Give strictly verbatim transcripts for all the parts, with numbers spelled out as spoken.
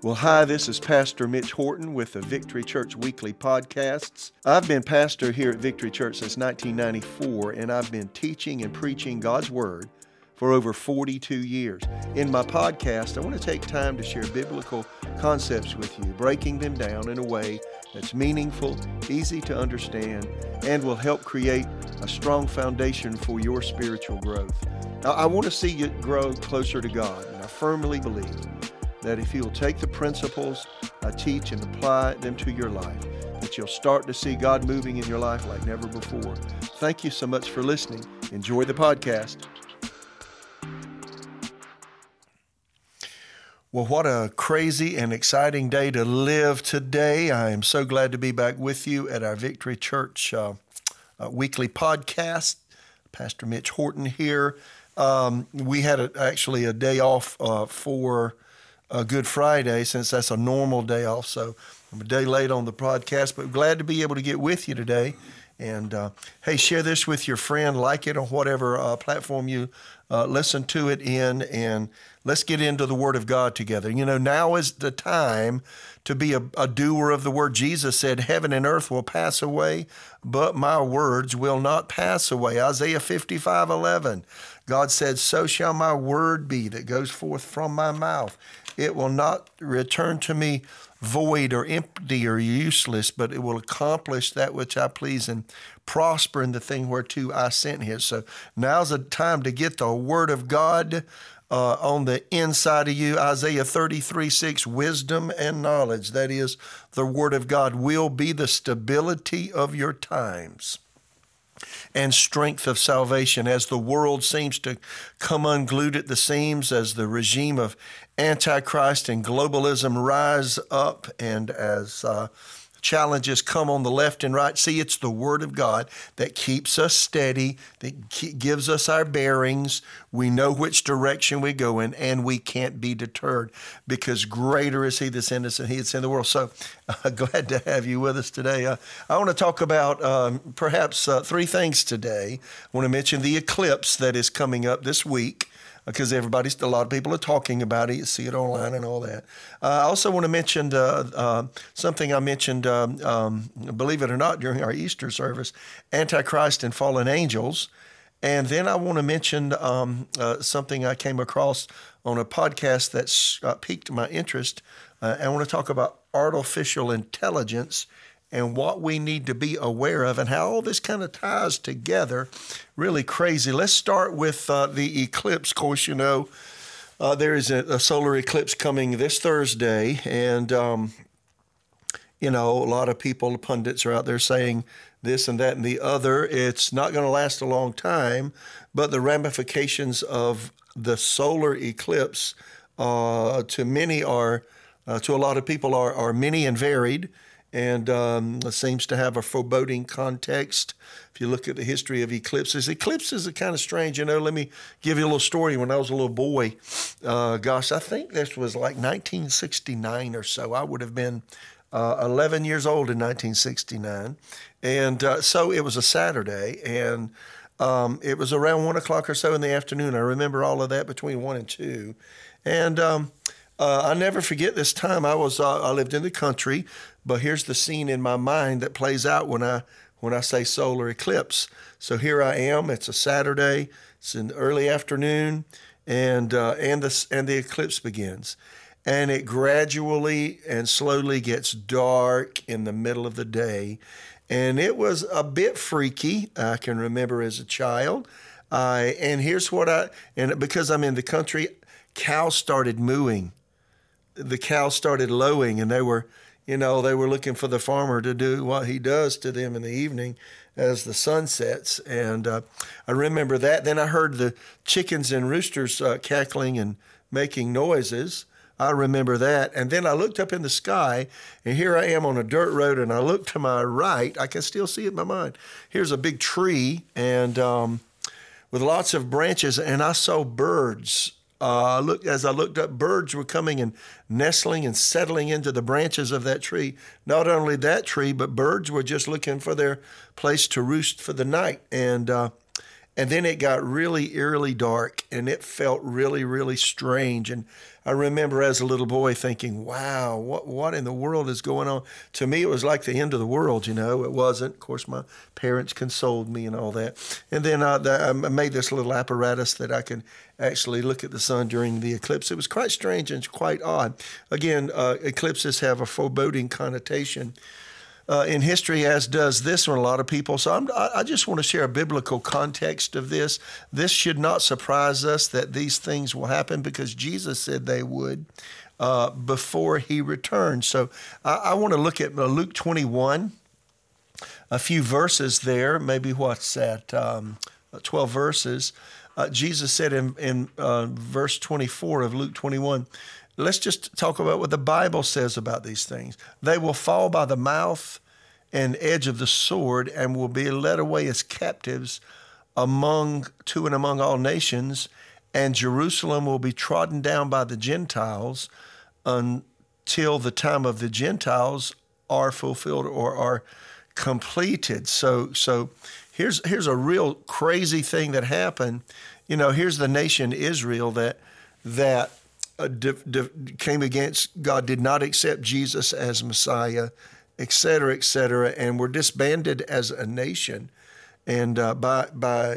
Well, hi, this is Pastor Mitch Horton with the Victory Church Weekly Podcasts. I've been pastor here at Victory Church since nineteen ninety-four, and I've been teaching and preaching God's Word for over forty-two years. In my podcast, I want to take time to share biblical concepts with you, breaking them down in a way that's meaningful, easy to understand, and will help create a strong foundation for your spiritual growth. Now, I want to see you grow closer to God, and I firmly believe that if you'll take the principles I teach and apply them to your life, that you'll start to see God moving in your life like never before. Thank you so much for listening. Enjoy the podcast. Well, what a crazy and exciting day to live today. I am so glad to be back with you at our Victory Church uh, uh, weekly podcast. Pastor Mitch Horton here. Um, we had a, actually a day off uh, for a Good Friday, since that's a normal day off. So I'm a day late on the podcast, but glad to be able to get with you today. And uh, hey, share this with your friend, like it on whatever uh, platform you uh, listen to it in, and let's get into the Word of God together. You know, now is the time to be a, a doer of the Word. Jesus said, heaven and earth will pass away, but my words will not pass away. Isaiah fifty-five eleven. God said, so shall my word be that goes forth from my mouth. It will not return to me void or empty or useless, but it will accomplish that which I please and prosper in the thing whereto I sent him. So now's the time to get the Word of God uh, on the inside of you. Isaiah thirty-three six, wisdom and knowledge, that is, the Word of God, will be the stability of your times and strength of salvation as the world seems to come unglued at the seams, as the regime of Antichrist and globalism rise up, and as uh, challenges come on the left and right. See, it's the Word of God that keeps us steady, that gives us our bearings. We know which direction we go in, and we can't be deterred, because greater is He that's in us than he that's in the world. So uh, glad to have you with us today. Uh, I want to talk about um, perhaps uh, three things today. I want to mention the eclipse that is coming up this week, because everybody's, a lot of people are talking about it. You see it online and all that. Uh, I also want to mention uh, uh, something I mentioned, um, um, believe it or not, during our Easter service, Antichrist and fallen angels. And then I want to mention um, uh, something I came across on a podcast that's uh, piqued my interest. Uh, I want to talk about artificial intelligence and what we need to be aware of, and how all this kind of ties together. Really crazy. Let's start with uh, the eclipse. Of course, you know, uh, there is a, a solar eclipse coming this Thursday, and, um, you know, a lot of people, pundits are out there saying this and that and the other. It's not going to last a long time, but the ramifications of the solar eclipse uh, to many are, uh, to a lot of people are, are many and varied. And um, it seems to have a foreboding context. If you look at the history of eclipses, eclipses are kind of strange. You know, let me give you a little story. When I was a little boy, uh, gosh, I think this was like nineteen sixty-nine or so. I would have been uh, eleven years old in nineteen sixty-nine. And uh, so it was a Saturday, and um, it was around one o'clock or so in the afternoon. I remember all of that, between one and two. And um, uh, I never forget this time. I was uh, I lived in the country. But here's the scene in my mind that plays out when I when I say solar eclipse. So here I am. It's a Saturday. It's in the early afternoon, and uh, and the and the eclipse begins, and it gradually and slowly gets dark in the middle of the day, and it was a bit freaky. I can remember as a child. Uh, and here's what I and because I'm in the country, cows started mooing. The cows started lowing, and they were. You know, they were looking for the farmer to do what he does to them in the evening as the sun sets. And uh, I remember that. Then I heard the chickens and roosters uh, cackling and making noises. I remember that. And then I looked up in the sky, and here I am on a dirt road, and I look to my right. I can still see it in my mind. Here's a big tree, and um, with lots of branches, and I saw birds. Uh, look, as I looked up, birds were coming and nestling and settling into the branches of that tree. Not only that tree, but birds were just looking for their place to roost for the night. And uh, And then it got really eerily dark, and it felt really, really strange. And I remember as a little boy thinking, wow, what what in the world is going on? To me, it was like the end of the world, you know. It wasn't. Of course, my parents consoled me and all that. And then I, I made this little apparatus that I could actually look at the sun during the eclipse. It was quite strange and quite odd. Again, uh, eclipses have a foreboding connotation Uh, in history, as does this one, a lot of people. So I'm, I just want to share a biblical context of this. This should not surprise us that these things will happen because Jesus said they would uh, before he returned. So I, I want to look at Luke twenty-one, a few verses there, maybe what's that, um, twelve verses. Uh, Jesus said in, in uh, verse twenty-four of Luke twenty-one, let's just talk about what the Bible says about these things. They will fall by the mouth and edge of the sword and will be led away as captives among to and among all nations, and Jerusalem will be trodden down by the Gentiles until the time of the Gentiles are fulfilled or are completed. So so here's here's a real crazy thing that happened. You know, here's the nation Israel that that Uh, di- di- came against God, did not accept Jesus as Messiah, et cetera, et cetera, and were disbanded as a nation. And uh, by by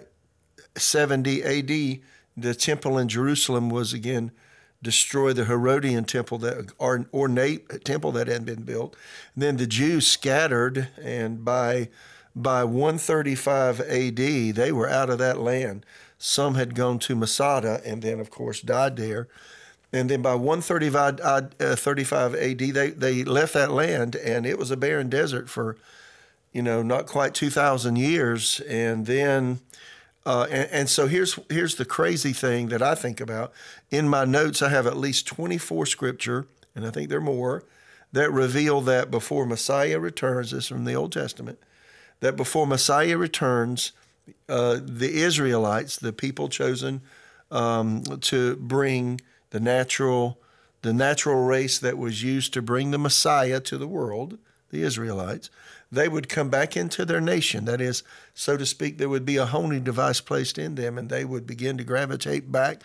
seventy A D, the temple in Jerusalem was again destroyed, the Herodian temple, that or, ornate temple that had been built. And then the Jews scattered, and by by one thirty-five A D, they were out of that land. Some had gone to Masada and then, of course, died there. And then by one thirty-five A D, they, they left that land, and it was a barren desert for, you know, not quite two thousand years. And then, uh, and, and so here's here's the crazy thing that I think about. In my notes, I have at least twenty-four scripture, and I think there are more, that reveal that before Messiah returns, this is from the Old Testament, that before Messiah returns, uh, the Israelites, the people chosen um, to bring the natural, the natural race that was used to bring the Messiah to the world, the Israelites, they would come back into their nation. That is, so to speak, there would be a honing device placed in them, and they would begin to gravitate back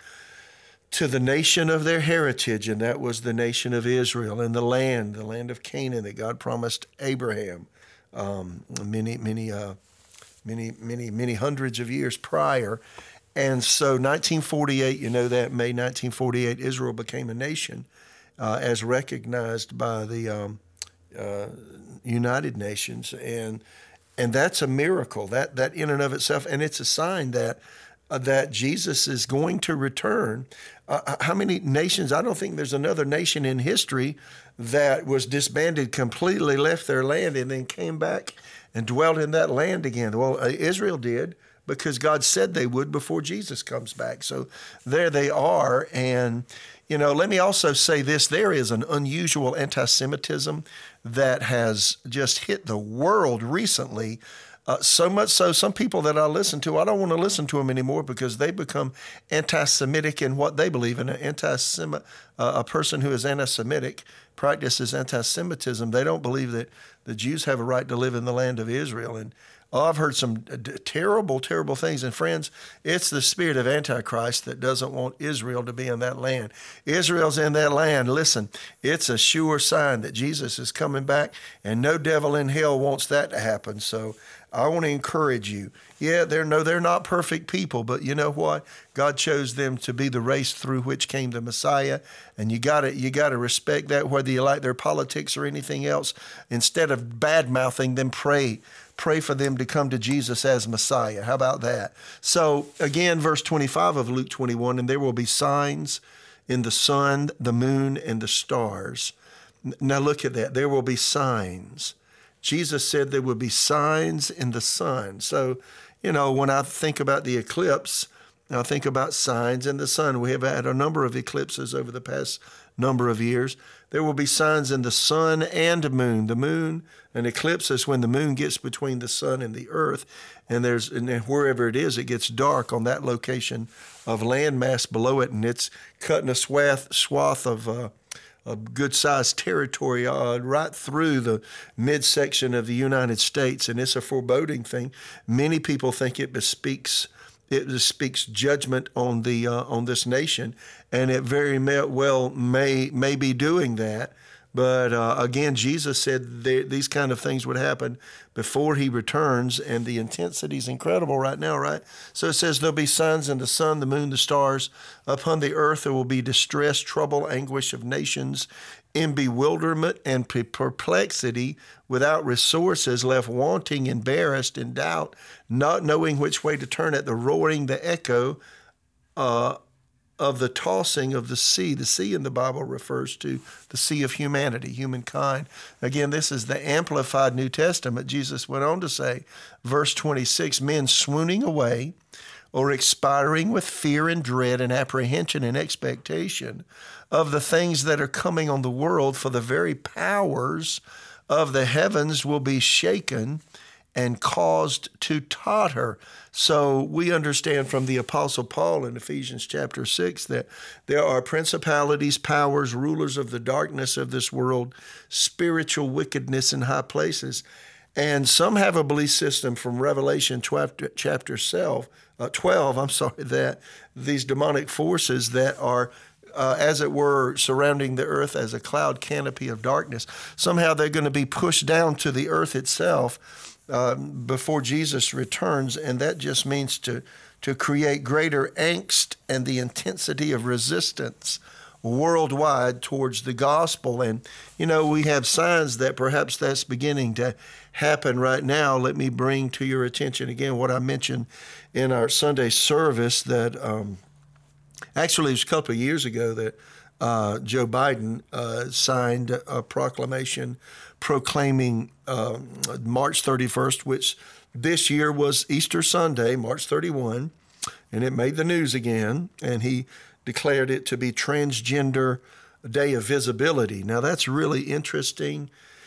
to the nation of their heritage, and that was the nation of Israel and the land, the land of Canaan that God promised Abraham um, many, many, uh, many, many, many hundreds of years prior. And so nineteen forty-eight, you know that, May nineteen forty-eight, Israel became a nation uh, as recognized by the um, uh, United Nations. And and that's a miracle, that that in and of itself. And it's a sign that uh, that Jesus is going to return. Uh, how many nations? I don't think there's another nation in history that was disbanded completely, left their land, and then came back and dwelt in that land again. Well, uh, Israel did, because God said they would before Jesus comes back. So there they are. And, you know, let me also say this. There is an unusual anti-Semitism that has just hit the world recently. Uh, so much so, some people that I listen to, I don't want to listen to them anymore because they become anti-Semitic in what they believe in. An anti-Semitic, uh, a person who is anti-Semitic practices anti-Semitism. They don't believe that the Jews have a right to live in the land of Israel. And oh, I've heard some terrible, terrible things. And friends, it's the spirit of Antichrist that doesn't want Israel to be in that land. Israel's in that land. Listen, it's a sure sign that Jesus is coming back, and no devil in hell wants that to happen. So I want to encourage you. Yeah, they're no, they're not perfect people, but you know what? God chose them to be the race through which came the Messiah, and you got to you got to respect that, whether you like their politics or anything else. Instead of bad mouthing them, pray. Pray for them to come to Jesus as Messiah. How about that? So again, verse twenty-five of Luke twenty-one, and there will be signs in the sun, the moon, and the stars. Now look at that. There will be signs. Jesus said there would be signs in the sun. So, you know, when I think about the eclipse, I think about signs in the sun. We have had a number of eclipses over the past number of years. There will be signs in the sun and moon. The moon, an eclipse is when the moon gets between the sun and the earth, and there's and wherever it is, it gets dark on that location of landmass below it, and it's cutting a swath, swath of uh, a good-sized territory uh, right through the midsection of the United States, and it's a foreboding thing. Many people think it bespeaks it just speaks judgment on the uh, on this nation, and it very may, well may may be doing that. But uh, again, Jesus said they, these kind of things would happen before he returns, and the intensity is incredible right now, right? So it says there'll be signs in the sun, the moon, the stars. Upon the earth there will be distress, trouble, anguish of nations, in bewilderment and perplexity, without resources, left wanting, embarrassed, in doubt, not knowing which way to turn, at the roaring, the echo uh, of the tossing of the sea. The sea in the Bible refers to the sea of humanity, humankind. Again, this is the Amplified New Testament. Jesus went on to say, verse twenty-six, men swooning away or expiring with fear and dread and apprehension and expectation of the things that are coming on the world, for the very powers of the heavens will be shaken and caused to totter. So we understand from the Apostle Paul in Ephesians chapter six that there are principalities, powers, rulers of the darkness of this world, spiritual wickedness in high places. And some have a belief system from Revelation chapter twelve, I'm sorry, that these demonic forces that are Uh, as it were, surrounding the earth as a cloud canopy of darkness. Somehow they're going to be pushed down to the earth itself uh, before Jesus returns, and that just means to, to create greater angst and the intensity of resistance worldwide towards the gospel. And, you know, we have signs that perhaps that's beginning to happen right now. Let me bring to your attention again what I mentioned in our Sunday service, that um, Actually, it was a couple of years ago that uh, Joe Biden uh, signed a proclamation proclaiming uh, March thirty-first, which this year was Easter Sunday, March thirty-first, and it made the news again, and he declared it to be Transgender Day of Visibility. Now, that's really interesting,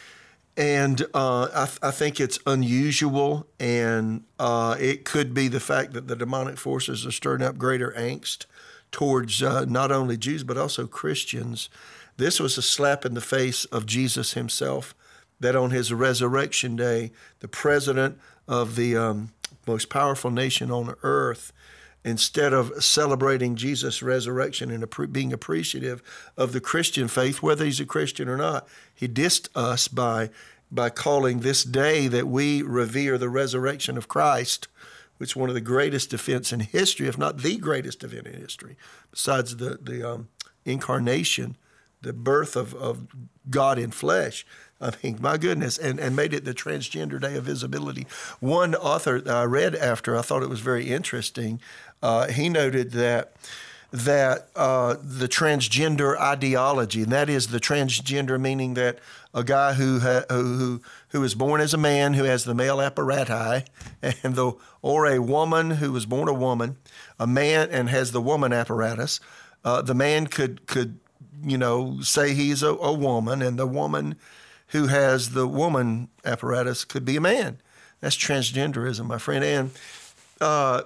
and uh, I, th- I think it's unusual, and uh, it could be the fact that the demonic forces are stirring up greater angst towards uh, not only Jews, but also Christians. This was a slap in the face of Jesus himself, that on his resurrection day, the president of the um, most powerful nation on earth, instead of celebrating Jesus' resurrection and being appreciative of the Christian faith, whether he's a Christian or not, he dissed us by, by calling this day that we revere the resurrection of Christ, which is one of the greatest events in history, if not the greatest event in history, besides the, the um, incarnation, the birth of, of God in flesh. I mean, my goodness, and, and made it the Transgender Day of Visibility. One author that I read after, I thought it was very interesting. Uh, he noted that that uh, the transgender ideology, and that is the transgender meaning that a guy who ha- who who is born as a man who has the male apparati, and the or a woman who was born a woman, a man and has the woman apparatus. Uh, the man could could you know say he's a, a woman, and the woman who has the woman apparatus could be a man. That's transgenderism, my friend. And uh,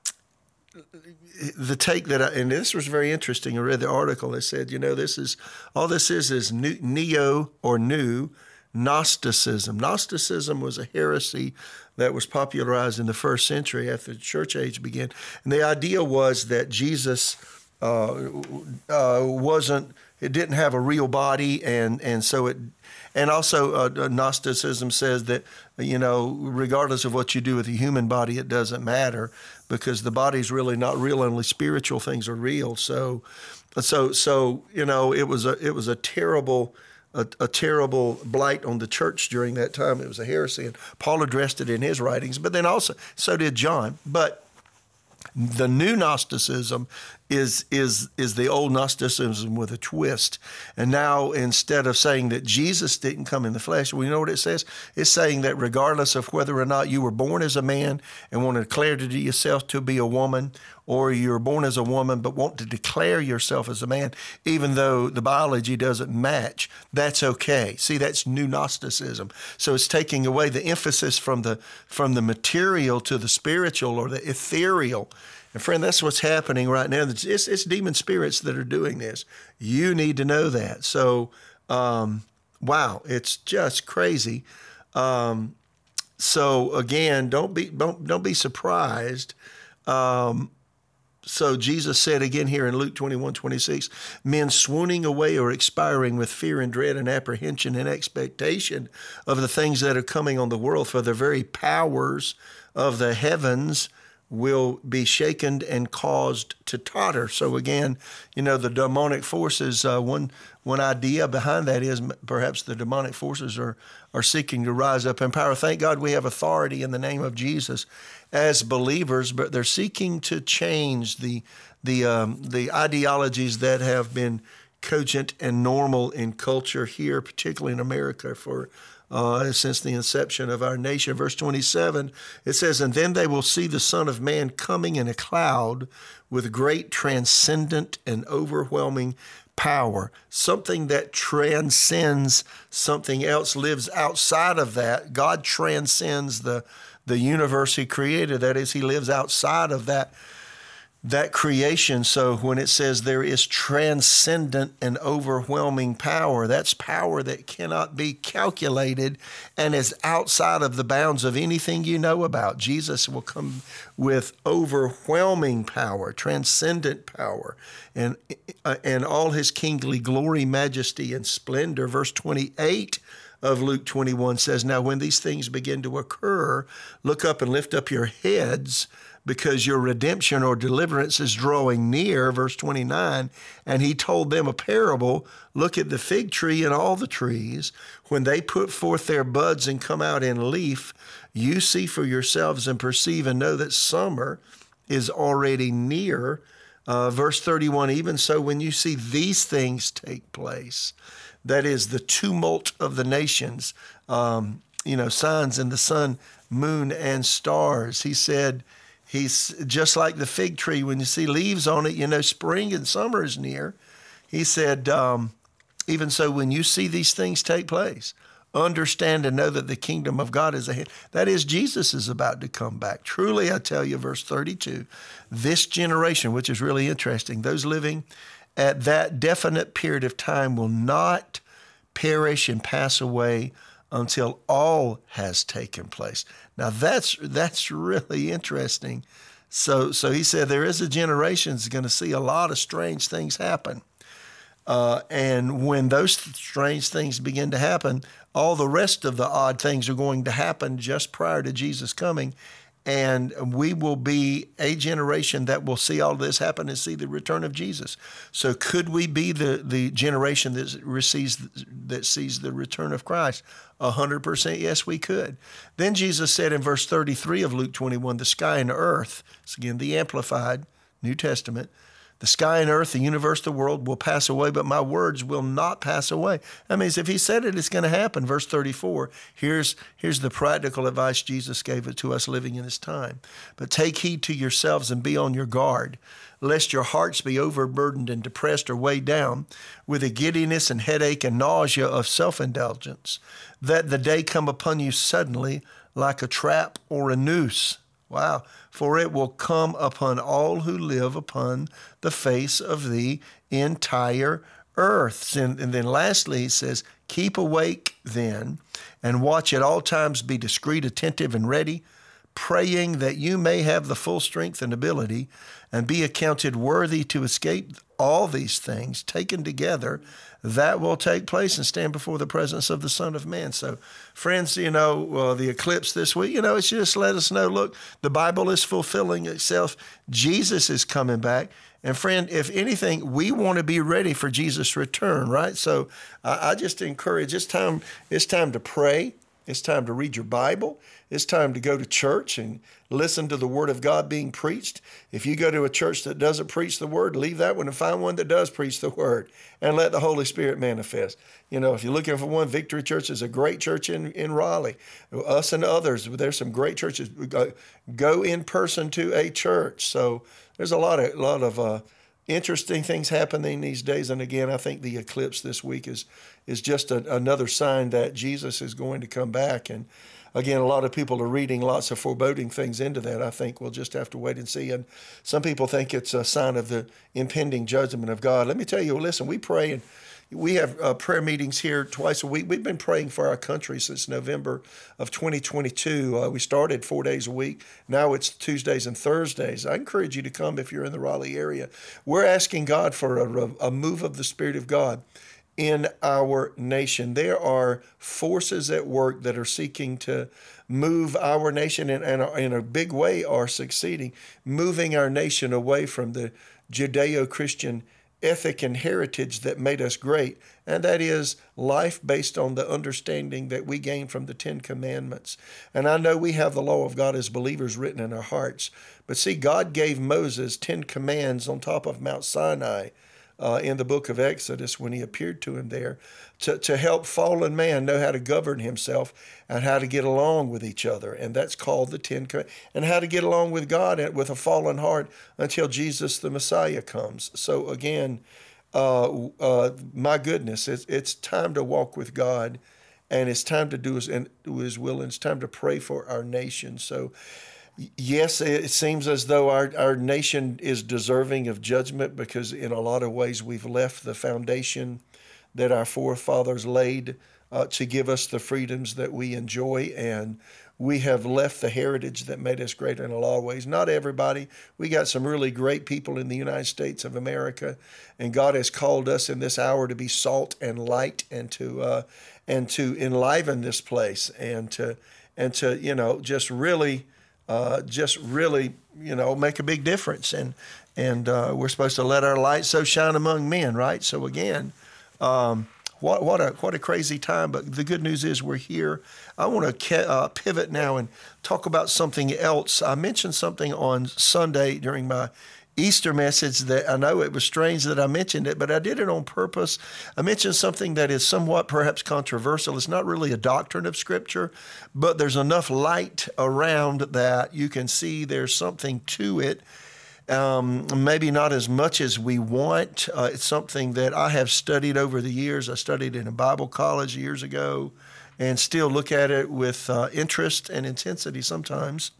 the take that I, and this was very interesting. I read the article. It said, you know, this is, all this is is new, neo or new Gnosticism. Gnosticism was a heresy that was popularized in the first century after the church age began. And the idea was that Jesus uh, uh, wasn't, it didn't have a real body, and, and so it, and also uh, Gnosticism says that, you know, regardless of what you do with the human body, it doesn't matter, because the body's really not real, only spiritual things are real. So, so, so you know, it was a it was a terrible, a, a terrible blight on the church during that time. It was a heresy, and Paul addressed it in his writings. But then also, so did John. But the new Gnosticism is is is the old Gnosticism with a twist. And now, instead of saying that Jesus didn't come in the flesh, we know what it says? It's saying that regardless of whether or not you were born as a man and want to declare to yourself to be a woman, or you're born as a woman but want to declare yourself as a man, even though the biology doesn't match, that's okay. See, that's new Gnosticism. So it's taking away the emphasis from the from the material to the spiritual or the ethereal. And friend, that's what's happening right now. It's, it's, it's demon spirits that are doing this. You need to know that. So, um, wow, it's just crazy. Um, so again, don't be don't don't be surprised Um, so Jesus said again here in Luke twenty-one twenty-six, men swooning away or expiring with fear and dread and apprehension and expectation of the things that are coming on the world, for the very powers of the heavens will be shaken and caused to totter. So again, you know, the demonic forces, uh, one one idea behind that is perhaps the demonic forces are, are seeking to rise up in power. Thank God we have authority in the name of Jesus as believers, but they're seeking to change the the um, the ideologies that have been cogent and normal in culture here, particularly in America, for Uh, since the inception of our nation. Verse twenty-seven, it says, and then they will see the Son of Man coming in a cloud with great transcendent and overwhelming power. Something that transcends something else, lives outside of that. God transcends the, the universe he created. That is, he lives outside of that that creation. So when it says there is transcendent and overwhelming power, that's power that cannot be calculated and is outside of the bounds of anything you know about. Jesus will come with overwhelming power, transcendent power, and and all his kingly glory, majesty, and splendor. Verse twenty-eight of Luke twenty-one says, now when these things begin to occur, look up and lift up your heads, because your redemption or deliverance is drawing near. Verse twenty-nine, and he told them a parable. Look at the fig tree and all the trees. When they put forth their buds and come out in leaf, you see for yourselves and perceive and know that summer is already near. Uh, verse thirty-one, even so, when you see these things take place, that is the tumult of the nations, um, you know, signs in the sun, moon, and stars. He said, he's just like the fig tree. When you see leaves on it, you know, spring and summer is near. He said, um, even so, when you see these things take place, understand and know that the kingdom of God is ahead. That is, Jesus is about to come back. Truly, I tell you, verse thirty-two, this generation, which is really interesting, those living at that definite period of time will not perish and pass away until all has taken place. Now that's that's really interesting. So so he said there is a generation that's going to see a lot of strange things happen. Uh, and when those strange things begin to happen, all the rest of the odd things are going to happen just prior to Jesus coming. And we will be a generation that will see all this happen and see the return of Jesus. So could we be the, the generation that receives, that sees the return of Christ? A hundred percent, yes, we could. Then Jesus said in verse thirty-three of Luke twenty-one, the sky and earth, it's again the Amplified New Testament, the sky and earth, the universe, the world will pass away, but my words will not pass away. That means if he said it, it's going to happen. Verse thirty-four, here's, here's the practical advice Jesus gave it to us living in this time. But take heed to yourselves and be on your guard, lest your hearts be overburdened and depressed or weighed down with a giddiness and headache and nausea of self-indulgence, that the day come upon you suddenly like a trap or a noose. Wow. For it will come upon all who live upon the face of the entire earth. And, and then lastly, he says, keep awake then and watch at all times, be discreet, attentive, and ready, praying that you may have the full strength and ability and be accounted worthy to escape all these things taken together that will take place and stand before the presence of the Son of Man. So, friends, you know, uh, the eclipse this week, you know, it's just let us know, look, the Bible is fulfilling itself. Jesus is coming back. And friend, if anything, we want to be ready for Jesus' return, right? So I, I just encourage, it's time, it's time to pray. It's time to read your Bible. It's time to go to church and listen to the Word of God being preached. If you go to a church that doesn't preach the Word, leave that one and find one that does preach the Word and let the Holy Spirit manifest. You know, if you're looking for one, Victory Church is a great church in, in Raleigh. Us and others, there's some great churches. Go in person to a church. So there's a lot of, a lot of uh, interesting things happening these days. And again, I think the eclipse this week is is just a, another sign that Jesus is going to come back. And again, a lot of people are reading lots of foreboding things into that. I think we'll just have to wait and see. And some people think it's a sign of the impending judgment of God. Let me tell you, listen, we pray and, we have uh, prayer meetings here twice a week. We've been praying for our country since November of twenty twenty-two. Uh, we started four days a week. Now it's Tuesdays and Thursdays. I encourage you to come if you're in the Raleigh area. We're asking God for a, a move of the Spirit of God in our nation. There are forces at work that are seeking to move our nation, and, and in a big way are succeeding, moving our nation away from the Judeo-Christian ethic and heritage that made us great, and that is life based on the understanding that we gain from the Ten Commandments. And I know we have the law of God as believers written in our hearts, but see, God gave Moses ten commands on top of Mount Sinai uh, in the book of Exodus when he appeared to him there to, to help fallen man know how to govern himself and how to get along with each other. And that's called the Ten Commandments, and how to get along with God with a fallen heart until Jesus the Messiah comes. So again, uh, uh, my goodness, it's, it's time to walk with God, and it's time to do his, and do his will, and it's time to pray for our nation. So yes, it seems as though our, our nation is deserving of judgment, because in a lot of ways we've left the foundation that our forefathers laid uh, to give us the freedoms that we enjoy, and we have left the heritage that made us great in a lot of ways. Not everybody. We got some really great people in the United States of America, and God has called us in this hour to be salt and light, and to uh, and to enliven this place, and to and to you know just really uh, just really you know make a big difference. And and uh, we're supposed to let our light so shine among men, right? So again. Um, what what a what a crazy time! But the good news is we're here. I want to uh, pivot now and talk about something else. I mentioned something on Sunday during my Easter message that I know it was strange that I mentioned it, but I did it on purpose. I mentioned something that is somewhat perhaps controversial. It's not really a doctrine of Scripture, but there's enough light around that you can see there's something to it. Um, maybe not as much as we want. Uh, it's something that I have studied over the years. I studied in a Bible college years ago, and still look at it with uh, interest and intensity sometimes.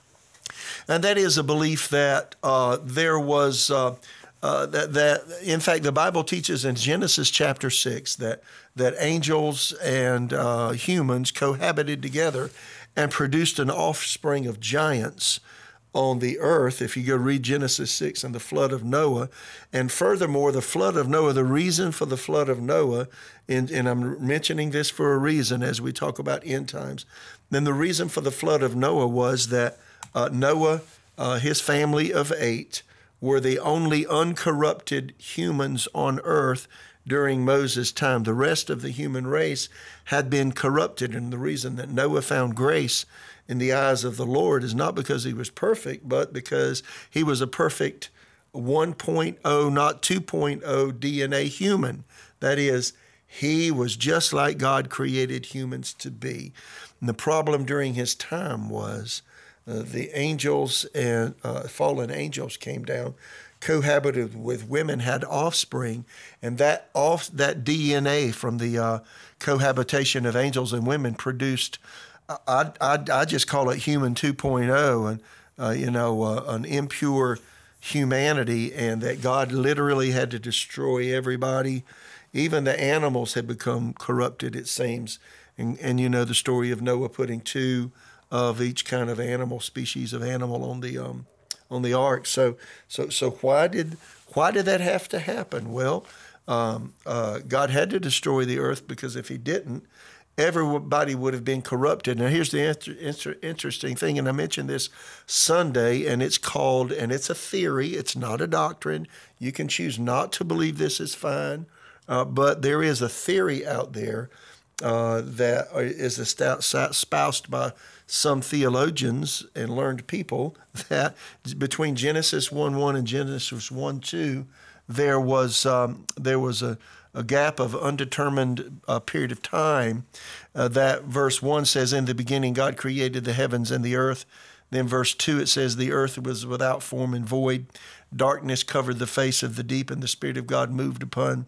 And that is a belief that uh, there was, uh, uh, that, that, in fact, the Bible teaches in Genesis chapter six that, that angels and uh, humans cohabited together and produced an offspring of giants on the earth, if you go read Genesis six and the flood of Noah. And furthermore, the flood of Noah, the reason for the flood of Noah, and, and I'm mentioning this for a reason as we talk about end times, then the reason for the flood of Noah was that uh, Noah, uh, his family of eight, were the only uncorrupted humans on earth during Moses' time. The rest of the human race had been corrupted, and the reason that Noah found grace in the eyes of the Lord is not because he was perfect, but because he was a perfect one point oh, not two point oh D N A human. That is, he was just like God created humans to be. And the problem during his time was uh, the angels and uh, fallen angels came down, cohabited with women, had offspring, and that off that D N A from the uh, cohabitation of angels and women produced, I, I, I just call it human two point oh, and uh, you know, uh, an impure humanity, and that God literally had to destroy everybody. Even the animals had become corrupted, it seems. And, and you know the story of Noah putting two of each kind of animal, species of animal on the um, on the ark. So so so why did why did that have to happen? Well, um, uh, God had to destroy the earth, because if he didn't, everybody would have been corrupted. Now, here's the inter- inter- interesting thing, and I mentioned this Sunday, and it's called, and it's a theory, it's not a doctrine. You can choose not to believe this is fine, uh, but there is a theory out there uh, that is espoused by some theologians and learned people, that between Genesis one one and Genesis one two, there was um, there was a a gap of undetermined uh, period of time. Uh, that verse one says, in the beginning God created the heavens and the earth. Then verse two, it says, the earth was without form and void. Darkness covered the face of the deep, and the Spirit of God moved upon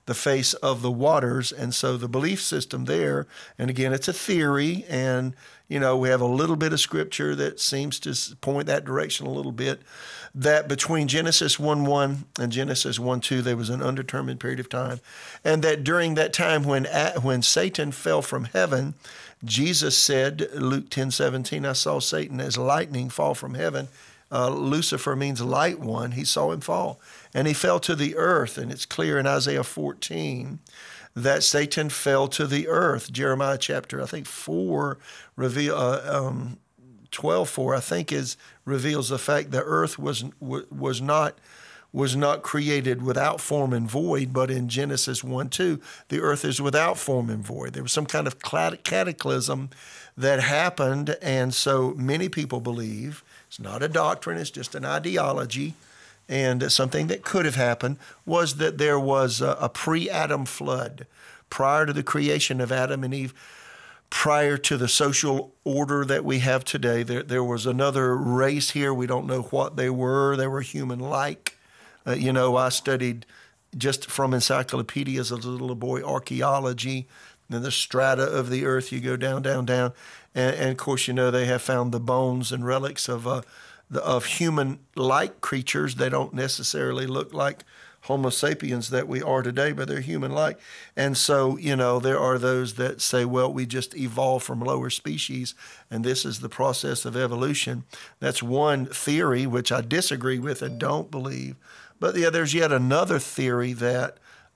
the face of the waters. And so the belief system there, and again, it's a theory, and you know, we have a little bit of scripture that seems to point that direction a little bit, that between Genesis one one and Genesis one two, there was an undetermined period of time. And that during that time when when Satan fell from heaven, Jesus said, Luke ten seventeen, I saw Satan as lightning fall from heaven. Uh, Lucifer means light one. He saw him fall. And he fell to the earth. And it's clear in Isaiah fourteen that Satan fell to the earth. Jeremiah chapter, I think, four, reveal, uh, um, twelve four, I think, is reveals the fact that earth was was not was not created without form and void, but in Genesis one two, the earth is without form and void. There was some kind of cataclysm that happened, and so many people believe, it's not a doctrine, it's just an ideology, and something that could have happened was that there was a, a pre-Adam flood prior to the creation of Adam and Eve. Prior to the social order that we have today, there, there was another race here. We don't know what they were. They were human-like. Uh, you know, I studied just from encyclopedias as a little boy, archaeology, and the strata of the earth. You go down, down, down. And, and of course, you know, they have found the bones and relics of uh, the, of human-like creatures. They don't necessarily look like Homo sapiens that we are today, but they're human-like. And so, you know, there are those that say, well, we just evolved from lower species, and this is the process of evolution. That's one theory, which I disagree with and don't believe. But yeah, there's yet another theory that,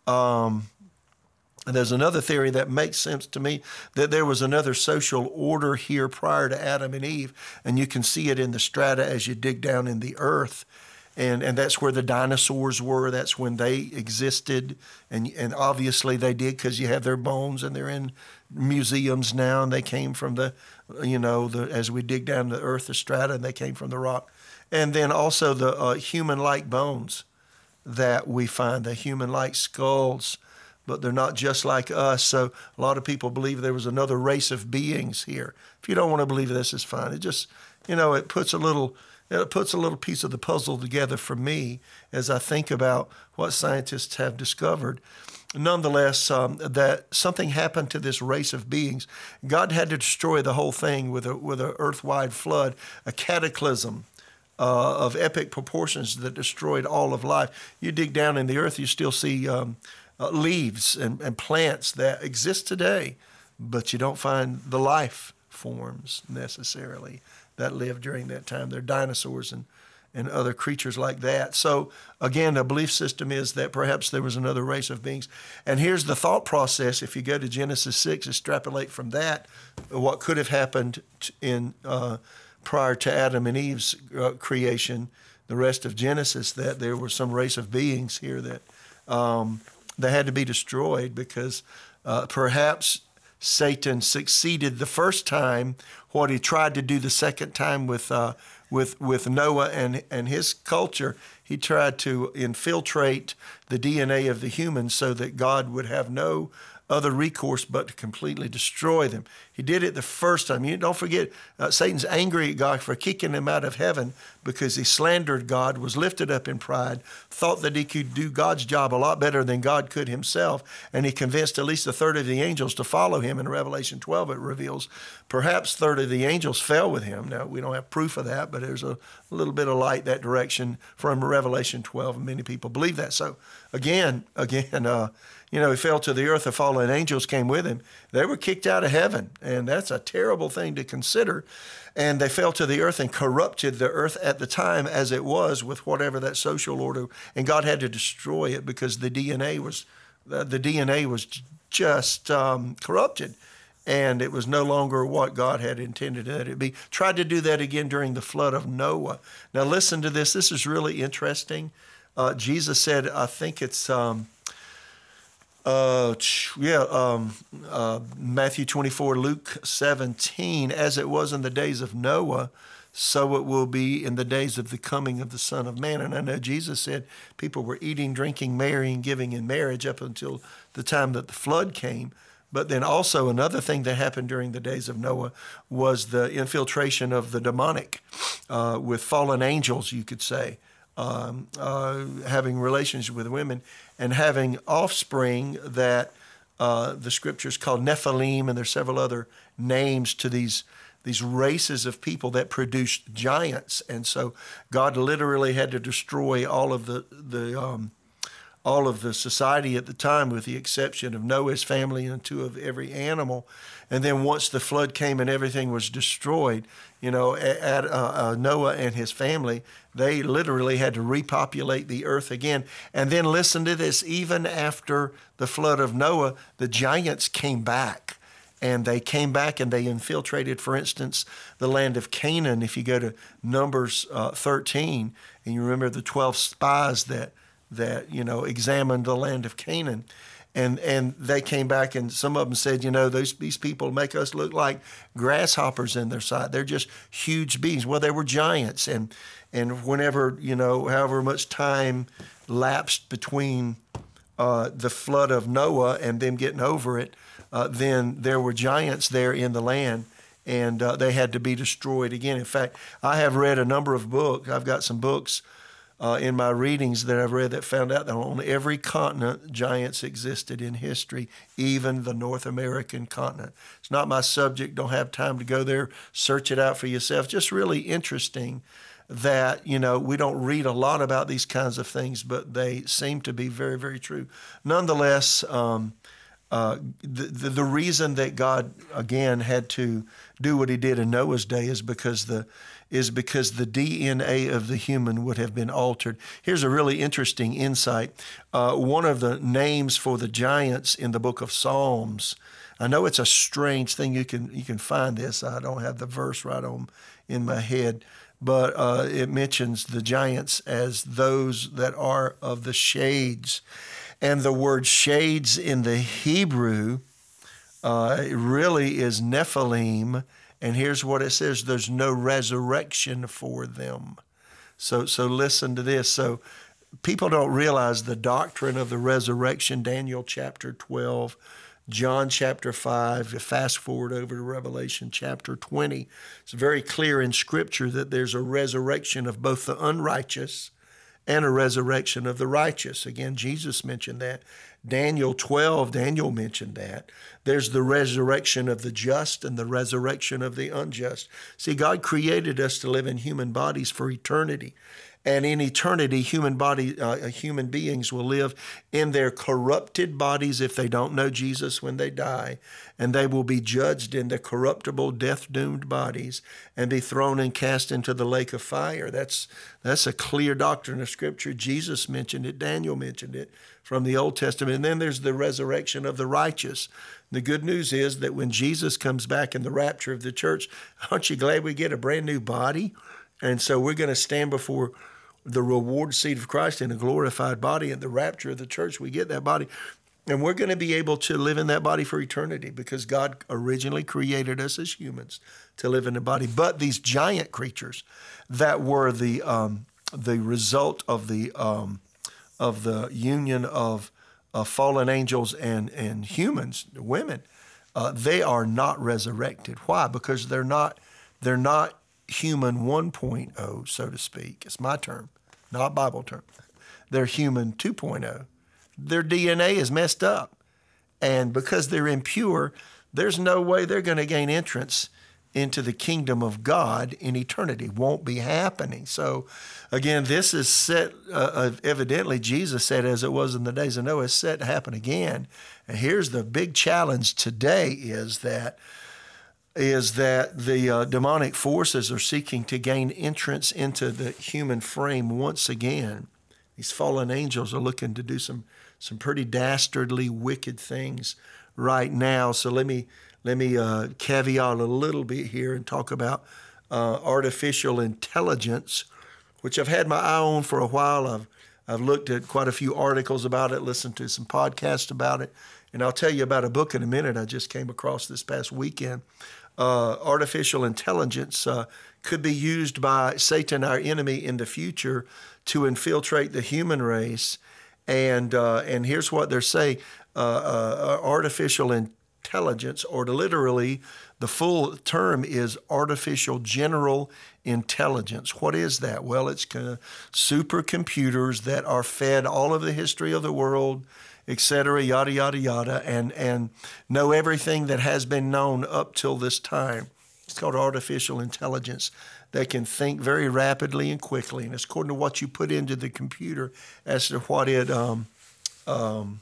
um, there's another theory that makes sense to me, that there was another social order here prior to Adam and Eve, and you can see it in the strata as you dig down in the earth. And and that's where the dinosaurs were. That's when they existed. And and obviously they did, because you have their bones and they're in museums now. And they came from the, you know, the as we dig down the earth, the strata, and they came from the rock. And then also the uh, human-like bones that we find, the human-like skulls. But they're not just like us. So a lot of people believe there was another race of beings here. If you don't want to believe this, it's fine. It just, you know, it puts a little... It puts a little piece of the puzzle together for me as I think about what scientists have discovered. Nonetheless, um, that something happened to this race of beings. God had to destroy the whole thing with a with an earth-wide flood, a cataclysm uh, of epic proportions that destroyed all of life. You dig down in the earth, you still see um, uh, leaves and, and plants that exist today, but you don't find the life forms necessarily that lived during that time. They're dinosaurs and, and other creatures like that. So again, the belief system is that perhaps there was another race of beings. And here's the thought process. If you go to Genesis six, extrapolate from that what could have happened in uh, prior to Adam and Eve's uh, creation, the rest of Genesis, that there was some race of beings here that um, they had to be destroyed because uh, perhaps Satan succeeded the first time what he tried to do the second time with uh, with with Noah and and his culture. He tried to infiltrate the D N A of the humans so that God would have no other recourse but to completely destroy them. He did it the first time. You don't forget, uh, Satan's angry at God for kicking him out of heaven because he slandered God, was lifted up in pride, thought that he could do God's job a lot better than God could himself, and he convinced at least a third of the angels to follow him. In Revelation twelve, it reveals perhaps a third of the angels fell with him. Now, we don't have proof of that, but there's a, a little bit of light that direction from Revelation twelve, and many people believe that. So again, again, uh, you know, he fell to the earth. The fallen angels came with him. They were kicked out of heaven, and that's a terrible thing to consider. And they fell to the earth and corrupted the earth at the time as it was with whatever that social order. And God had to destroy it because the D N A was the, the D N A was just um, corrupted, and it was no longer what God had intended that it be. Tried to do that again during the flood of Noah. Now listen to this. This is really interesting. Uh, Jesus said, I think it's. Um, Uh, yeah, um, uh, Matthew twenty-four, Luke seventeen, as it was in the days of Noah, so it will be in the days of the coming of the Son of Man. And I know Jesus said people were eating, drinking, marrying, giving in marriage up until the time that the flood came. But then also another thing that happened during the days of Noah was the infiltration of the demonic uh, with fallen angels, you could say, um, uh, having relations with women, and having offspring that uh, the scriptures call Nephilim, and there's several other names to these these races of people that produced giants. And so God literally had to destroy all of the the um, all of the society at the time, with the exception of Noah's family and two of every animal. And then once the flood came and everything was destroyed, you know, at, uh, uh, Noah and his family, they literally had to repopulate the earth again. And then listen to this, even after the flood of Noah, the giants came back. And they came back and they infiltrated, for instance, the land of Canaan. If you go to Numbers uh, thirteen, and you remember the twelve spies that that, you know, examined the land of Canaan. And and they came back, and some of them said, you know, those these people make us look like grasshoppers in their sight. They're just huge beings. Well, they were giants. And and whenever, you know, however much time lapsed between uh, the flood of Noah and them getting over it, uh, then there were giants there in the land, and uh, they had to be destroyed again. In fact, I have read a number of books. I've got some books Uh, in my readings that I've read that found out that on every continent giants existed in history, even the North American continent. It's not my subject. Don't have time to go there. Search it out for yourself. Just really interesting that, you know, we don't read a lot about these kinds of things, but they seem to be very, very true. Nonetheless, um, uh, the, the, the reason that God, again, had to do what he did in Noah's day is because the is because the D N A of the human would have been altered. Here's a really interesting insight. Uh, one of the names for the giants in the book of Psalms, I know it's a strange thing. You can you can find this. I don't have the verse right on in my head, but uh, it mentions the giants as those that are of the shades. And the word shades in the Hebrew uh, really is Nephilim. And here's what it says: there's no resurrection for them. So so listen to this. So people don't realize the doctrine of the resurrection. Daniel chapter twelve, John chapter five, fast forward over to Revelation chapter twenty. It's very clear in Scripture that there's a resurrection of both the unrighteous and a resurrection of the righteous. Again, Jesus mentioned that. Daniel twelve, Daniel mentioned that. There's the resurrection of the just and the resurrection of the unjust. See, God created us to live in human bodies for eternity. And in eternity, human body, uh, human beings will live in their corrupted bodies if they don't know Jesus when they die, and they will be judged in their corruptible, death-doomed bodies and be thrown and cast into the lake of fire. That's that's a clear doctrine of Scripture. Jesus mentioned it. Daniel mentioned it from the Old Testament. And then there's the resurrection of the righteous. The good news is that when Jesus comes back in the rapture of the church, aren't you glad we get a brand new body? And so we're going to stand before the reward seat of Christ in a glorified body. At the rapture of the church, we get that body. And we're going to be able to live in that body for eternity because God originally created us as humans to live in a body. But these giant creatures that were the um, the result of the um, of the union of, of fallen angels and, and humans, women, uh, they are not resurrected. Why? Because they're not they're not human one point oh, so to speak. It's my term, not Bible term. They're human two point oh. Their D N A is messed up. And because they're impure, there's no way they're going to gain entrance into the kingdom of God in eternity. Won't be happening. So again, this is set, uh, evidently Jesus said, as it was in the days of Noah, it's set to happen again. And here's the big challenge today is that is that the uh, demonic forces are seeking to gain entrance into the human frame once again. These fallen angels are looking to do some some pretty dastardly, wicked things right now. So let me let me uh, caveat a little bit here and talk about uh, artificial intelligence, which I've had my eye on for a while. I've I've looked at quite a few articles about it, listened to some podcasts about it, and I'll tell you about a book in a minute I just came across this past weekend. Uh, artificial intelligence uh, could be used by Satan, our enemy, in the future to infiltrate the human race. And uh, and here's what they're saying. Uh, uh, artificial in, intelligence, or literally the full term is artificial general intelligence. What is that? Well, it's uh, supercomputers that are fed all of the history of the world, et cetera, yada, yada, yada, and, and know everything that has been known up till this time. It's called artificial intelligence. They can think very rapidly and quickly, and it's according to what you put into the computer as to what it um, um,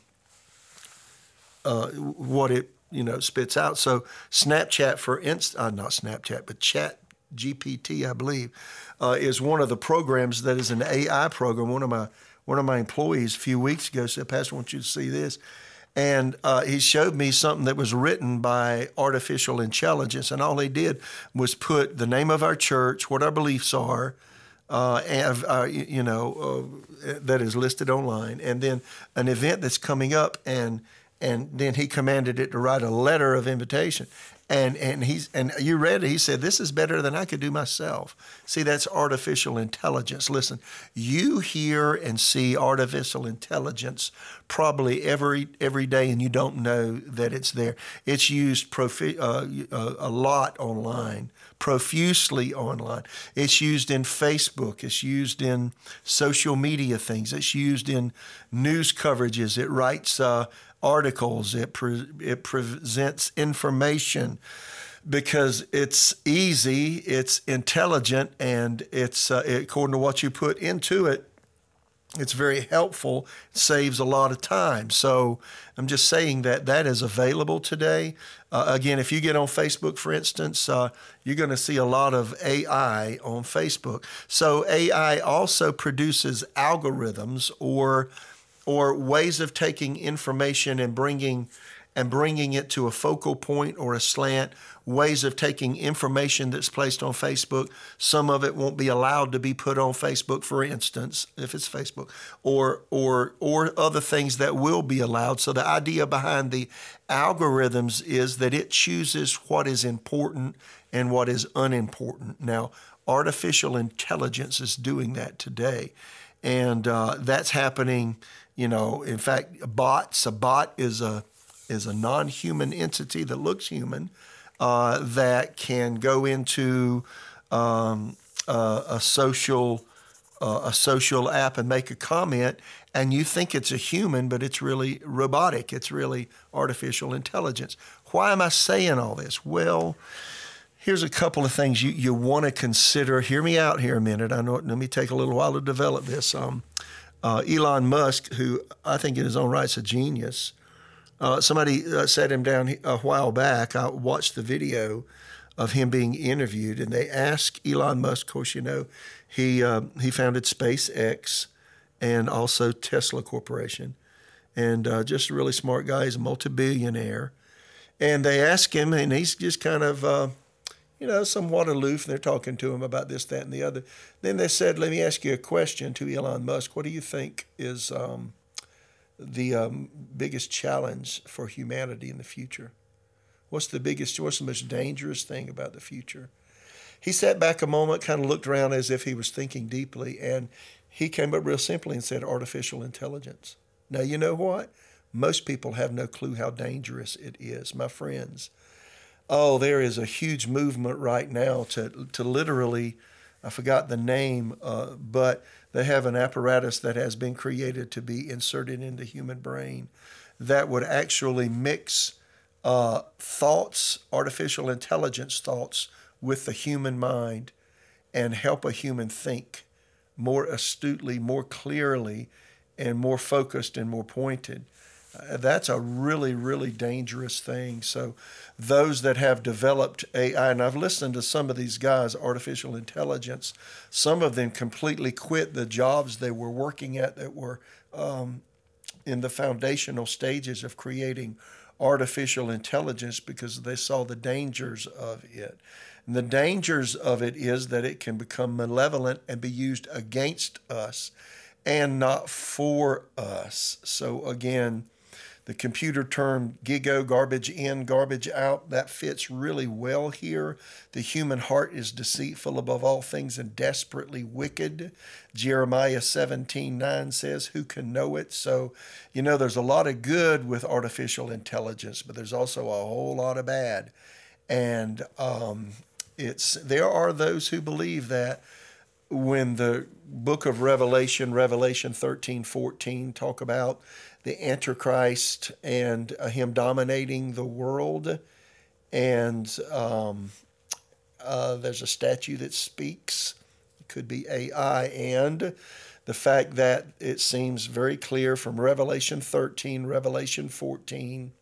uh, what it you know spits out. So Snapchat, for instance, uh, not Snapchat, but Chat G P T, I believe, uh, is one of the programs that is an A I program. One of my one of my employees a few weeks ago said, "Pastor, I want you to see this." And uh, he showed me something that was written by artificial intelligence, and all he did was put the name of our church, what our beliefs are, uh, and, uh, you know, uh, that is listed online, and then an event that's coming up, and and then he commanded it to write a letter of invitation. And and he's and you read it. He said, "This is better than I could do myself." See, that's artificial intelligence. Listen, you hear and see artificial intelligence probably every every day, and you don't know that it's there. It's used profi- uh, uh, a lot online, profusely online. It's used in Facebook. It's used in social media things. It's used in news coverages. It writes uh, articles. It pre- it presents information because it's easy, it's intelligent, and it's uh, according to what you put into it, it's very helpful. It saves a lot of time. So I'm just saying that that is available today. Uh, again, if you get on Facebook, for instance, uh, you're going to see a lot of A I on Facebook. So A I also produces algorithms or or ways of taking information and bringing and bringing it to a focal point or a slant, ways of taking information that's placed on Facebook. Some of it won't be allowed to be put on Facebook, for instance, if it's Facebook, or or or other things that will be allowed. So the idea behind the algorithms is that it chooses what is important and what is unimportant. Now, artificial intelligence is doing that today, and uh, that's happening. You know, in fact, bots, a bot is a is a non-human entity that looks human, uh, that can go into um, uh, a social uh, a social app and make a comment, and you think it's a human, but it's really robotic. It's really artificial intelligence. Why am I saying all this? Well, here's a couple of things you, you want to consider. Hear me out here a minute. I know. Let me take a little while to develop this. Um, Uh, Elon Musk, who I think in his own right is a genius, uh, somebody uh, sat him down a while back. I watched the video of him being interviewed, and they asked Elon Musk, of course, you know, he uh, he founded SpaceX and also Tesla Corporation, and uh, just a really smart guy. He's a multi-billionaire. And they asked him, and he's just kind of, uh, you know, somewhat aloof. They're talking to him about this, that, and the other. Then they said, "Let me ask you a question," to Elon Musk. What do you think is um, the um, biggest challenge for humanity in the future? What's the biggest, what's the most dangerous thing about the future? He sat back a moment, kind of looked around as if he was thinking deeply, and he came up real simply and said, artificial intelligence. Now, you know what? Most people have no clue how dangerous it is, my friends. Oh, there is a huge movement right now to to literally, I forgot the name, uh, but they have an apparatus that has been created to be inserted in the human brain that would actually mix uh, thoughts, artificial intelligence thoughts, with the human mind and help a human think more astutely, more clearly, and more focused and more pointed. Uh, that's a really, really dangerous thing. So those that have developed A I, and I've listened to some of these guys, artificial intelligence, some of them completely quit the jobs they were working at that were um, in the foundational stages of creating artificial intelligence because they saw the dangers of it. And the dangers of it is that it can become malevolent and be used against us and not for us. So again, the computer term gigo, garbage in, garbage out, that fits really well here. The human heart is deceitful above all things and desperately wicked. Jeremiah seventeen nine says, who can know it? So, you know, there's a lot of good with artificial intelligence, but there's also a whole lot of bad. And um, it's there are those who believe that when the book of Revelation, Revelation thirteen fourteen, talk about the Antichrist and uh, him dominating the world, and um, uh, there's a statue that speaks. It could be A I, and the fact that it seems very clear from Revelation thirteen, Revelation fourteen,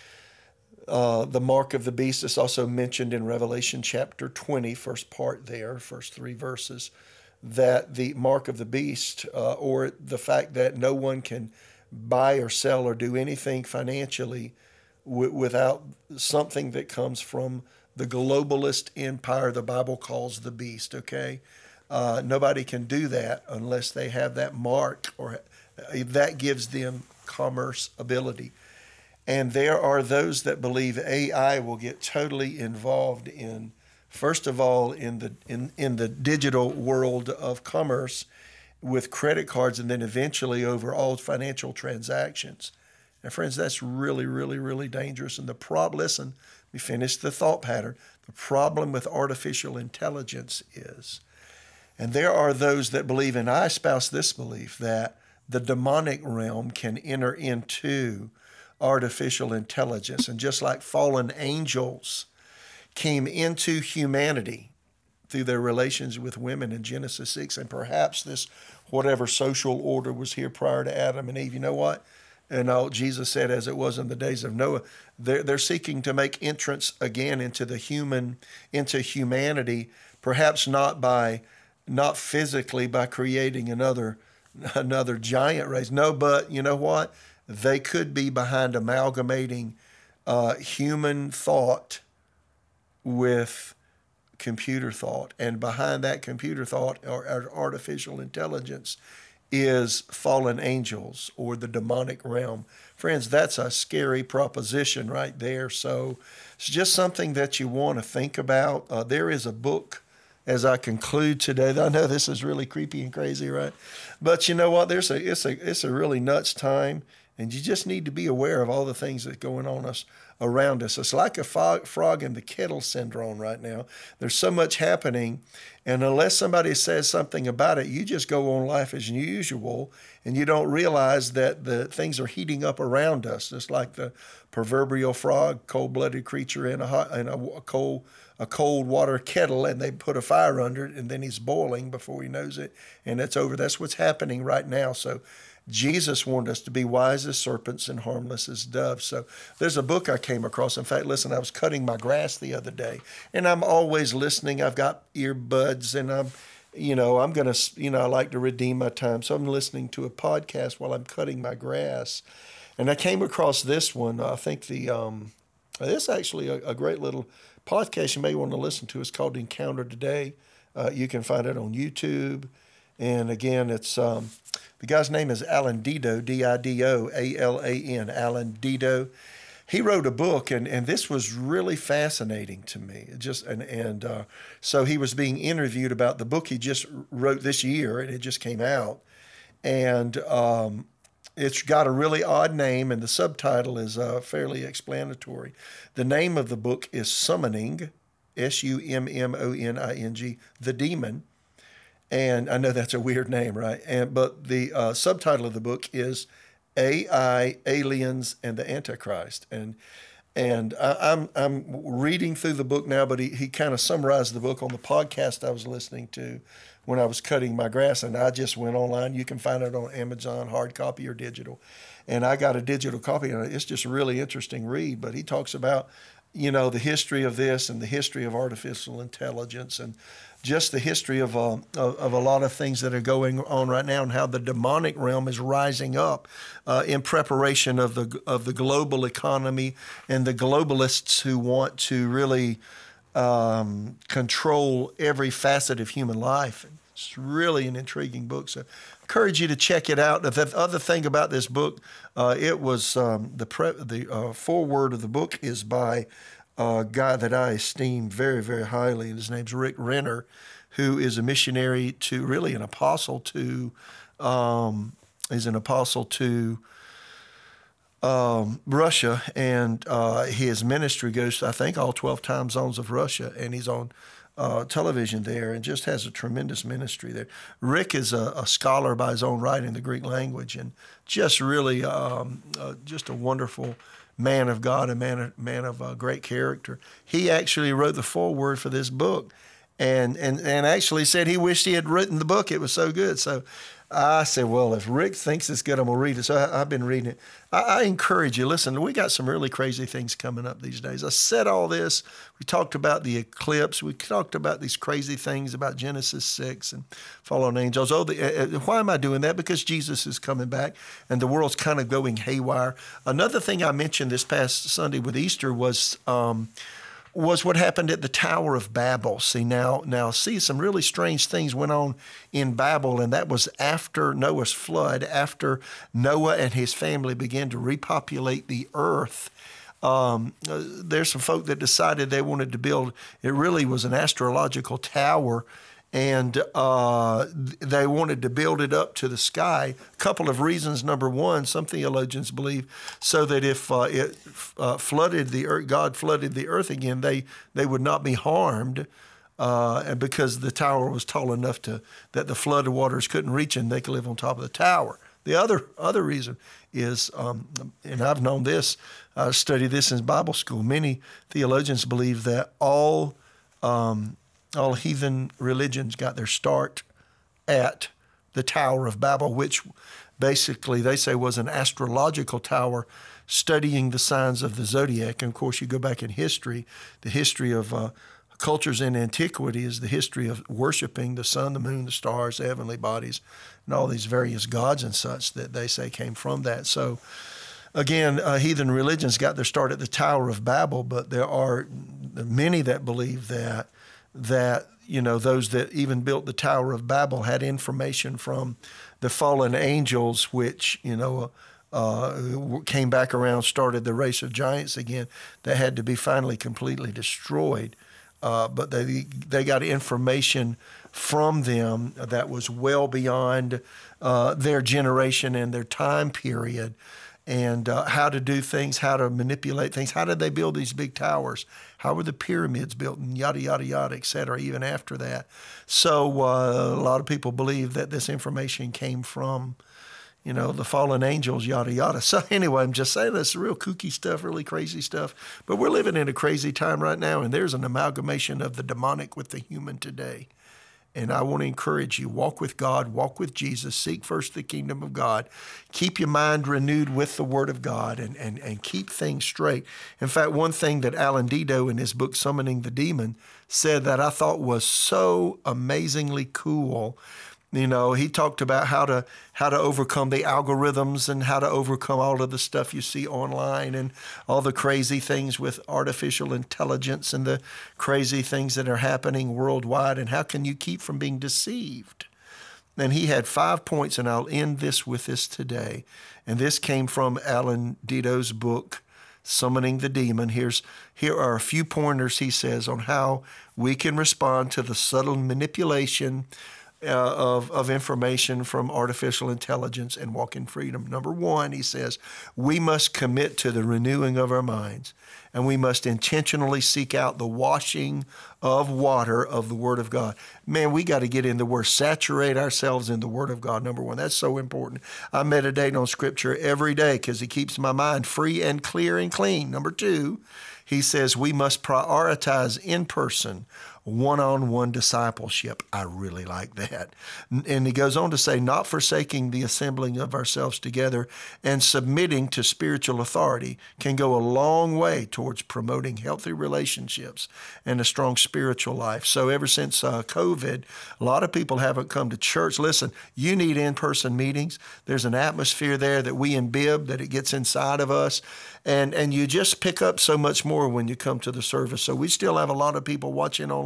uh, the mark of the beast is also mentioned in Revelation chapter twenty, first part there, first three verses, that the mark of the beast, uh, or the fact that no one can buy or sell or do anything financially w- without something that comes from the globalist empire the Bible calls the beast, okay? Uh, nobody can do that unless they have that mark, or that gives them commerce ability. And there are those that believe A I will get totally involved in, first of all, in the in, in the digital world of commerce with credit cards, and then eventually over all financial transactions. And friends, that's really, really, really dangerous. And the problem, listen, we finished the thought pattern. The problem with artificial intelligence is, and there are those that believe, and I espouse this belief, that the demonic realm can enter into artificial intelligence. And just like fallen angels came into humanity through their relations with women in Genesis six, and perhaps this whatever social order was here prior to Adam and Eve, you know what? And all Jesus said, as it was in the days of Noah, they're, they're seeking to make entrance again into the human, into humanity, perhaps not by, not physically by creating another, another giant race. No, but you know what? They could be behind amalgamating uh, human thought with computer thought, and behind that computer thought or, or artificial intelligence is fallen angels or the demonic realm. Friends, that's a scary proposition right there. So it's just something that you want to think about. Uh, there is a book, as I conclude today. I know this is really creepy and crazy, right? But you know what? There's a it's a it's a really nuts time, and you just need to be aware of all the things that's going on us around us. It's like a fog, frog in the kettle syndrome right now. There's so much happening, and unless somebody says something about it, you just go on life as usual, and you don't realize that the things are heating up around us. Just like the proverbial frog, cold-blooded creature in a hot, in a cold a cold water kettle, and they put a fire under it, and then he's boiling before he knows it, and it's over. That's what's happening right now. So Jesus warned us to be wise as serpents and harmless as doves. So there's a book I came across. In fact, listen, I was cutting my grass the other day, and I'm always listening. I've got earbuds, and I'm, you know, I'm going to, you know, I like to redeem my time. So I'm listening to a podcast while I'm cutting my grass. And I came across this one. I think the, um, this is actually a, a great little podcast you may want to listen to. It's called Encounter Today. Uh, you can find it on YouTube. And again, it's um, the guy's name is Alan Dido, D I D O A L A N, Alan Dido. He wrote a book, and, and this was really fascinating to me. It just and and uh, so he was being interviewed about the book he just wrote this year, and it just came out. And um, it's got a really odd name, and the subtitle is uh, fairly explanatory. The name of the book is Summoning, S U M M O N I N G, The Demon. And I know that's a weird name, right? And but the uh, subtitle of the book is A I, Aliens, and the Antichrist. And and I, I'm I'm reading through the book now, but he, he kind of summarized the book on the podcast I was listening to when I was cutting my grass. And I just went online. You can find it on Amazon, hard copy or digital. And I got a digital copy, and it's just a really interesting read. But he talks about, you know, the history of this and the history of artificial intelligence and just the history of, uh, of of a lot of things that are going on right now, and how the demonic realm is rising up uh, in preparation of the of the global economy and the globalists who want to really um, control every facet of human life. It's really an intriguing book. So I encourage you to check it out. The other thing about this book, uh, it was um, the pre- the uh, foreword of the book is by a guy that I esteem very, very highly. His name's Rick Renner, who is a missionary to, really an apostle to, um, is an apostle to um, Russia, and uh, his ministry goes to, I think, all twelve time zones of Russia, and he's on uh, television there and just has a tremendous ministry there. Rick is a, a scholar by his own right in the Greek language, and just really um, uh, just a wonderful man of God, a man of, man of uh, great character. He actually wrote the foreword for this book, and, and, and actually said he wished he had written the book. It was so good. So I said, well, if Rick thinks it's good, I'm going to read it. So I, I've been reading it. I, I encourage you, listen, we got some really crazy things coming up these days. I said all this. We talked about the eclipse. We talked about these crazy things about Genesis six and fallen angels. Oh, the, uh, why am I doing that? Because Jesus is coming back and the world's kind of going haywire. Another thing I mentioned this past Sunday with Easter was um, was what happened at the Tower of Babel. See, now, now, see, some really strange things went on in Babel, and that was after Noah's flood, after Noah and his family began to repopulate the earth. Um, uh, there's some folk that decided they wanted to build, it really was an astrological tower, and uh, they wanted to build it up to the sky. A couple of reasons. Number one, some theologians believe, so that if uh, it uh, flooded the earth, God flooded the earth again, they they would not be harmed, uh, and because the tower was tall enough to that the flood waters couldn't reach, and they could live on top of the tower. The other other reason is, um, and I've known this, I studied this in Bible school. Many theologians believe that all um, all heathen religions got their start at the Tower of Babel, which basically they say was an astrological tower studying the signs of the zodiac. And of course, you go back in history, the history of uh, cultures in antiquity is the history of worshiping the sun, the moon, the stars, the heavenly bodies, and all these various gods and such that they say came from that. So again, uh, heathen religions got their start at the Tower of Babel, but there are many that believe that that, you know, those that even built the Tower of Babel had information from the fallen angels, which, you know, uh, came back around, started the race of giants again, that had to be finally completely destroyed. Uh, but they they got information from them that was well beyond uh, their generation and their time period, and uh, how to do things, how to manipulate things. How did they build these big towers? How were the pyramids built, and yada, yada, yada, et cetera, even after that. So uh, a lot of people believe that this information came from, you know, the fallen angels, yada, yada. So anyway, I'm just saying that's real kooky stuff, really crazy stuff. But we're living in a crazy time right now, and there's an amalgamation of the demonic with the human today. And I want to encourage you, walk with God, walk with Jesus, seek first the kingdom of God, keep your mind renewed with the Word of God, and, and, and keep things straight. In fact, one thing that Alan Dido in his book, Summoning the Demon, said that I thought was so amazingly cool. You know, he talked about how to how to overcome the algorithms and how to overcome all of the stuff you see online and all the crazy things with artificial intelligence and the crazy things that are happening worldwide, and how can you keep from being deceived. And he had five points, and I'll end this with this today. And this came from Alan Dido's book, Summoning the Demon. Here's here are a few pointers, he says, on how we can respond to the subtle manipulation Uh, of, of information from artificial intelligence and walk in freedom. Number one, he says, we must commit to the renewing of our minds, and we must intentionally seek out the washing of water of the Word of God. Man, we got to get in the Word, saturate ourselves in the Word of God, number one. That's so important. I meditate on Scripture every day because it keeps my mind free and clear and clean. Number two, he says we must prioritize in-person, one-on-one discipleship. I really like that. And he goes on to say, not forsaking the assembling of ourselves together and submitting to spiritual authority can go a long way towards promoting healthy relationships and a strong spiritual life. So ever since uh, COVID, a lot of people haven't come to church. Listen, you need in-person meetings. There's an atmosphere there that we imbibe, that it gets inside of us. And, and you just pick up so much more when you come to the service. So we still have a lot of people watching online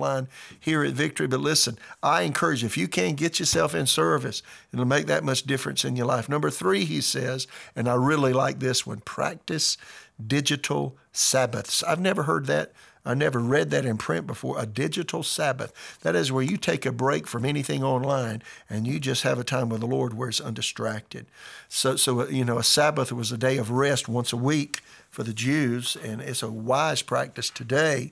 online here at Victory. But listen, I encourage you, if you can get yourself in service, it'll make that much difference in your life. Number three, he says, and I really like this one, practice digital Sabbaths. I've never heard that. I never read that in print before, a digital Sabbath. That is where you take a break from anything online and you just have a time with the Lord where it's undistracted. So, so you know, a Sabbath was a day of rest once a week for the Jews, and it's a wise practice today.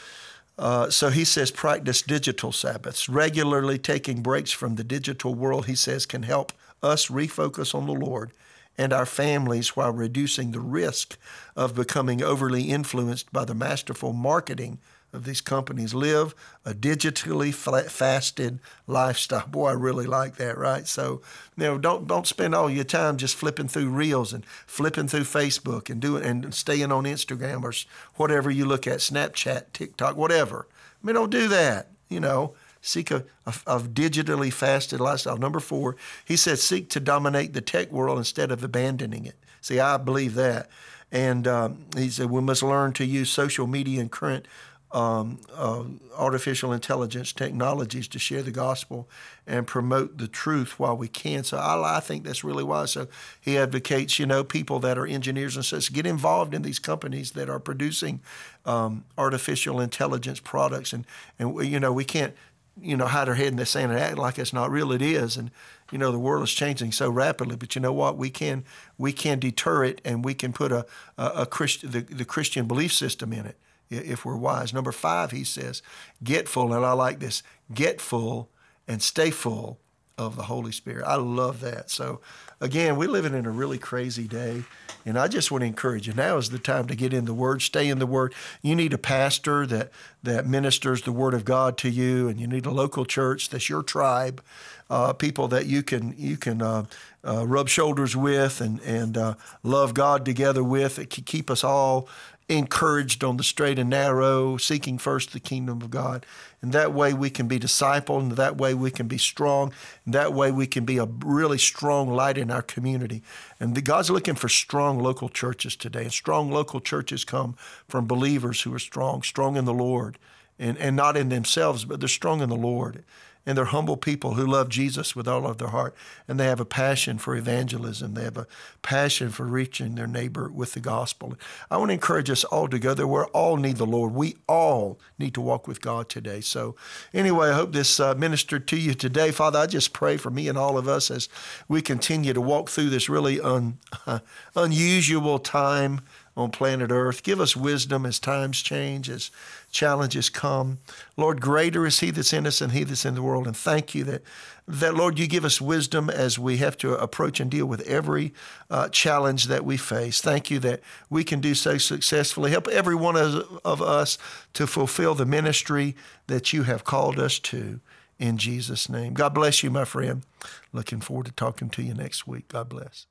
Uh, so he says practice digital Sabbaths. Regularly taking breaks from the digital world, he says, can help us refocus on the Lord and our families while reducing the risk of becoming overly influenced by the masterful marketing of these companies. Live a digitally fasted lifestyle. Boy, I really like that, right? So, you know, don't don't spend all your time just flipping through reels and flipping through Facebook and doing and staying on Instagram or whatever you look at, Snapchat, TikTok, whatever. I mean, don't do that, you know. Seek a, a, a digitally fasted lifestyle. Number four, he says, seek to dominate the tech world instead of abandoning it. See, I believe that. And um, he said, we must learn to use social media and current um, uh, artificial intelligence technologies to share the gospel and promote the truth while we can. So I, I think that's really wise. So he advocates, you know, people that are engineers and says, get involved in these companies that are producing um, artificial intelligence products. And, and, you know, we can't, you know, hide our head in the sand and act like it's not real. It is. And, you know, the world is changing so rapidly, but you know what? We can, we can deter it, and we can put a, a, a Christ, the, the Christian belief system in it if we're wise. Number five, he says, get full. And I like this, get full and stay full of the Holy Spirit. I love that. So again, we're living in a really crazy day. And I just want to encourage you, now is the time to get in the Word, stay in the Word. You need a pastor that, that ministers the Word of God to you, and you need a local church that's your tribe, uh, people that you can you can uh, uh, rub shoulders with and, and uh, love God together with. It can keep us all encouraged on the straight and narrow, seeking first the kingdom of God. And that way we can be discipled, and that way we can be strong, and that way we can be a really strong light in our community. And the, God's looking for strong local churches today. And strong local churches come from believers who are strong, strong in the Lord, and, and not in themselves, but they're strong in the Lord. And they're humble people who love Jesus with all of their heart. And they have a passion for evangelism. They have a passion for reaching their neighbor with the gospel. I want to encourage us all together. We all need the Lord. We all need to walk with God today. So anyway, I hope this uh, ministered to you today. Father, I just pray for me and all of us as we continue to walk through this really un, uh, unusual time on planet Earth. Give us wisdom as times change, as challenges come. Lord, greater is he that's in us than he that's in the world. And thank you that, that Lord, you give us wisdom as we have to approach and deal with every uh, challenge that we face. Thank you that we can do so successfully. Help every one of, of us to fulfill the ministry that you have called us to. In Jesus' name. God bless you, my friend. Looking forward to talking to you next week. God bless.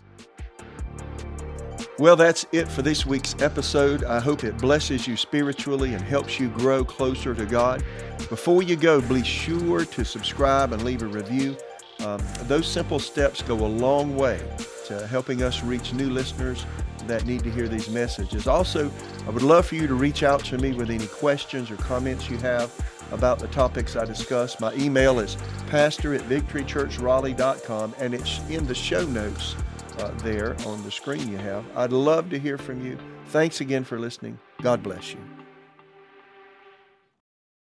Well, that's it for this week's episode. I hope it blesses you spiritually and helps you grow closer to God. Before you go, be sure to subscribe and leave a review. Um, those simple steps go a long way to helping us reach new listeners that need to hear these messages. Also, I would love for you to reach out to me with any questions or comments you have about the topics I discussed. My email is pastor at victory church raleigh dot com, and it's in the show notes Uh, there on the screen you have. I'd love to hear from you. Thanks again for listening. God bless you.